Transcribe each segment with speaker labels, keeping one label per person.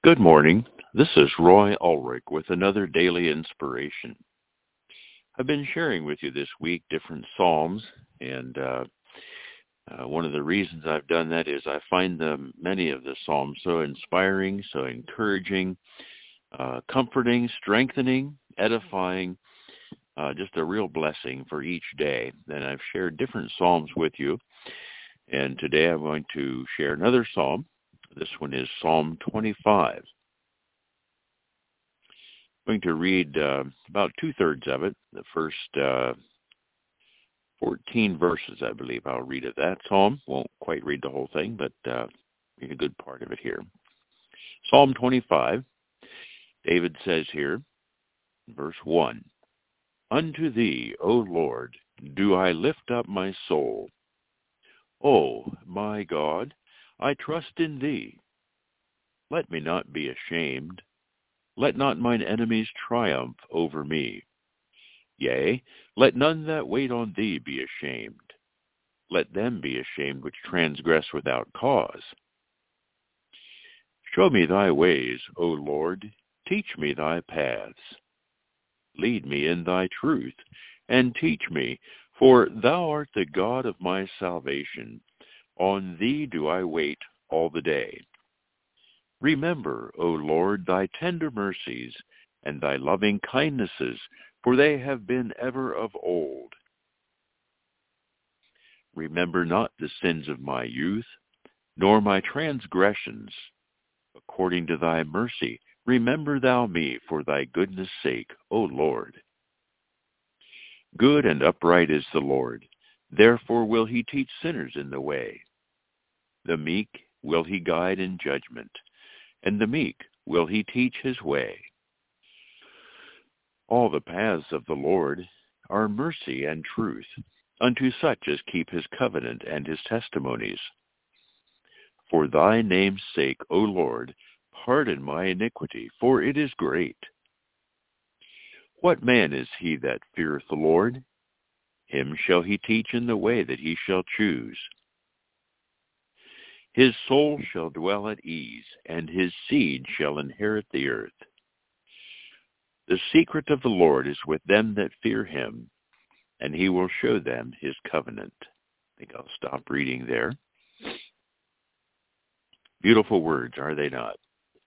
Speaker 1: Good morning. This is Roy Ulrich with another daily inspiration. I've been sharing with you this week different Psalms, and one of the reasons I've done that is I find many of the Psalms so inspiring, so encouraging, comforting, strengthening, edifying, just a real blessing for each day. And I've shared different Psalms with you, and today I'm going to share another Psalm. This one is Psalm 25. I'm going to read about two-thirds of it, the first 14 verses, I believe I'll read of that psalm. Won't quite read the whole thing, but read a good part of it here. Psalm 25, David says here, verse 1, "Unto thee, O Lord, do I lift up my soul. O my God, I trust in thee. Let me not be ashamed. Let not mine enemies triumph over me. Yea, let none that wait on thee be ashamed. Let them be ashamed which transgress without cause. Show me thy ways, O Lord. Teach me thy paths. Lead me in thy truth, and teach me, for thou art the God of my salvation. On thee do I wait all the day. Remember, O Lord, thy tender mercies and thy loving kindnesses, for they have been ever of old. Remember not the sins of my youth, nor my transgressions. According to thy mercy, remember thou me for thy goodness' sake, O Lord. Good and upright is the Lord, therefore will he teach sinners in the way. The meek will he guide in judgment, and the meek will he teach his way. All the paths of the Lord are mercy and truth, unto such as keep his covenant and his testimonies. For thy name's sake, O Lord, pardon my iniquity, for it is great. What man is he that feareth the Lord? Him shall he teach in the way that he shall choose. His soul shall dwell at ease, and his seed shall inherit the earth. The secret of the Lord is with them that fear him, and he will show them his covenant." I think I'll stop reading there. Beautiful words, are they not?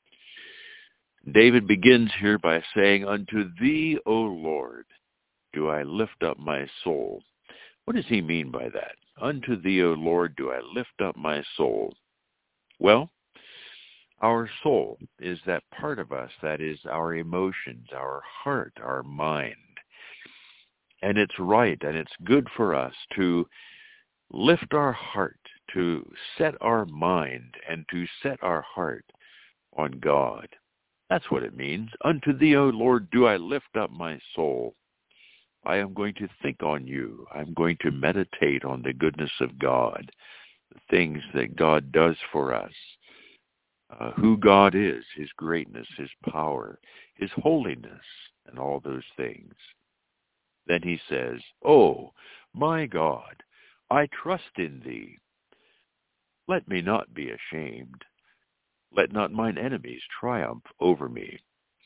Speaker 1: David begins here by saying, "Unto thee, O Lord, do I lift up my soul." What does he mean by that? "Unto thee, O Lord, do I lift up my soul." Well, our soul is that part of us that is our emotions, our heart, our mind. And it's right and it's good for us to lift our heart, to set our mind, and to set our heart on God. That's what it means. "Unto thee, O Lord, do I lift up my soul." I am going to think on you. I'm going to meditate on the goodness of God, the things that God does for us, who God is, his greatness, his power, his holiness, and all those things. Then he says, "Oh, my God, I trust in thee. Let me not be ashamed. Let not mine enemies triumph over me."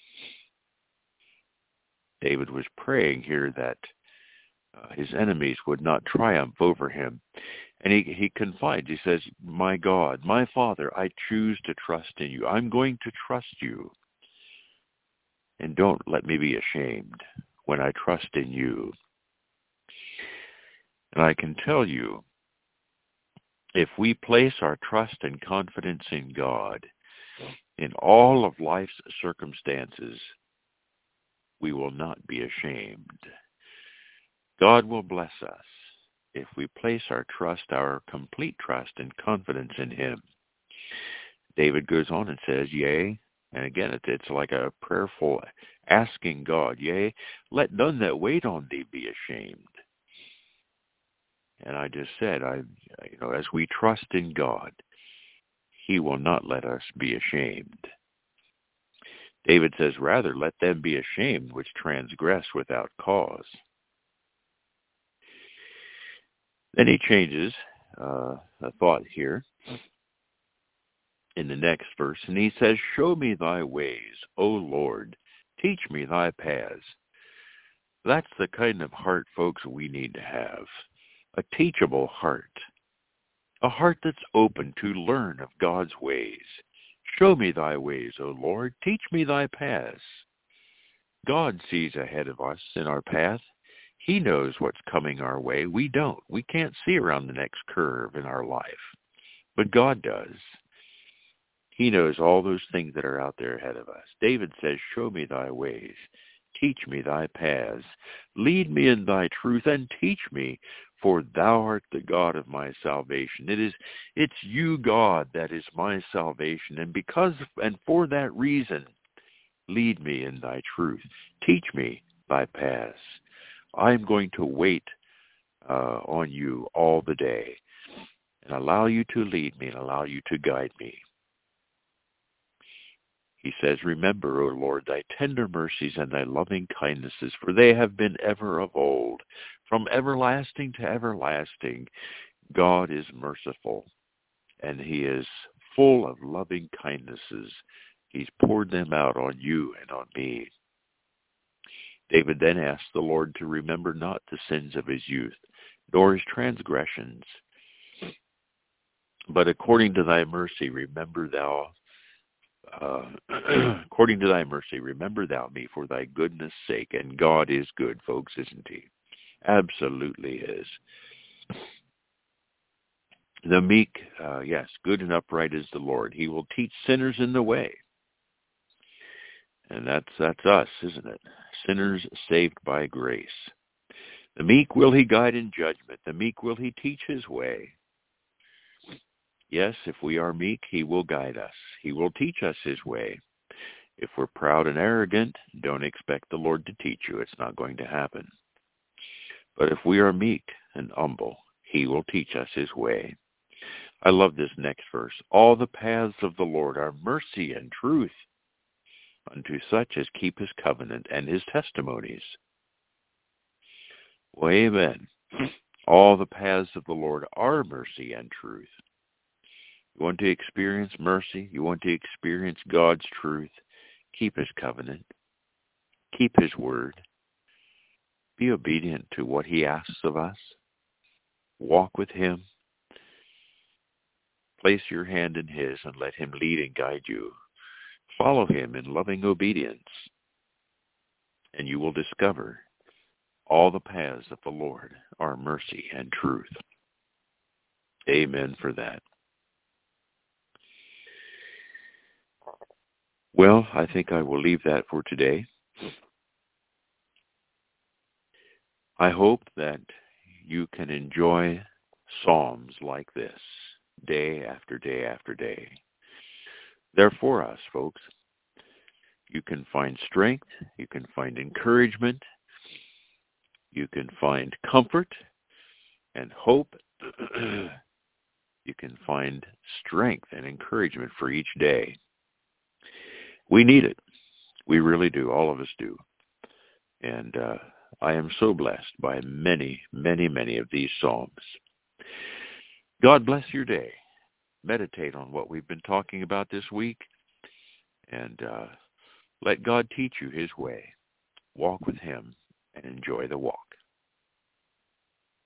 Speaker 1: David was praying here that his enemies would not triumph over him. And he confides, he says, "My God, my Father, I choose to trust in you. I'm going to trust you. And don't let me be ashamed when I trust in you." And I can tell you, if we place our trust and confidence in God, in all of life's circumstances, we will not be ashamed. God will bless us if we place our trust, our complete trust and confidence in him. David goes on and says, "Yea," and again it's like a prayerful asking God, "Yea, let none that wait on thee be ashamed." And I just said, as we trust in God, he will not let us be ashamed. David says, "Rather, let them be ashamed which transgress without cause." Then he changes a thought here. in the next verse, and he says, show me thy ways, O Lord, teach me thy paths. That's the kind of heart, folks, we need to have. A teachable heart. A heart that's open to learn of God's ways. Show me thy ways, O Lord, teach me thy paths. God sees ahead of us in our path. He knows what's coming our way. We don't. We can't see around the next curve in our life. But God does. He knows all those things that are out there ahead of us. David says, show me thy ways. Teach me thy paths. Lead me in thy truth and teach me, for thou art the God of my salvation. It's you, God, that is my salvation. And for that reason, lead me in thy truth. Teach me thy paths. I'm going to wait on you all the day and allow you to lead me and allow you to guide me. He says, remember, O Lord, thy tender mercies and thy loving kindnesses, for they have been ever of old. From everlasting to everlasting, God is merciful, and he is full of loving kindnesses. He's poured them out on you and on me. David then asked the Lord to remember not the sins of his youth, nor his transgressions. But according to thy mercy, remember thou me for thy goodness' sake. And God is good, folks, isn't he? Absolutely is. The meek, yes, good and upright is the Lord. He will teach sinners in the way. And that's us, isn't it? Sinners saved by grace. The meek will he guide in judgment. The meek will he teach his way. Yes, if we are meek, he will guide us. He will teach us his way. If we're proud and arrogant, don't expect the Lord to teach you. It's not going to happen. But if we are meek and humble, he will teach us his way. I love this next verse. All the paths of the Lord are mercy and truth unto such as keep his covenant and his testimonies. Well, amen. All the paths of the Lord are mercy and truth. You want to experience mercy? You want to experience God's truth? Keep his covenant. Keep his word. Be obedient to what he asks of us. Walk with him. Place your hand in his and let him lead and guide you. Follow him in loving obedience, and you will discover all the paths of the Lord are mercy and truth. Amen for that. Well, I think I will leave that for today. I hope that you can enjoy Psalms like this day after day after day. They're for us, folks. You can find strength. You can find encouragement. You can find comfort and hope. You can find strength and encouragement for each day. We need it. We really do. All of us do. And I am so blessed by many, many, many of these Psalms. God bless your day. Meditate on what we've been talking about this week. And let God teach you his way. Walk with him and enjoy the walk.